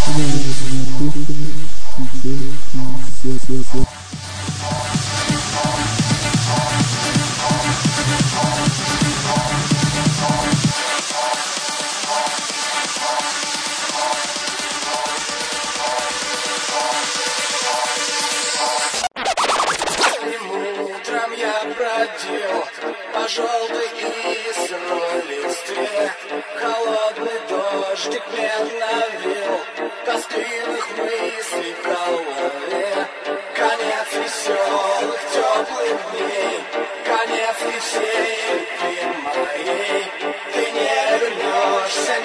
Утром я бродил по желтой и сырой листве. Холодный дождик медленно вил тоскливых мыслей в голове. Конец веселых теплых дней, конец и всей любви моей. Ты не вернешься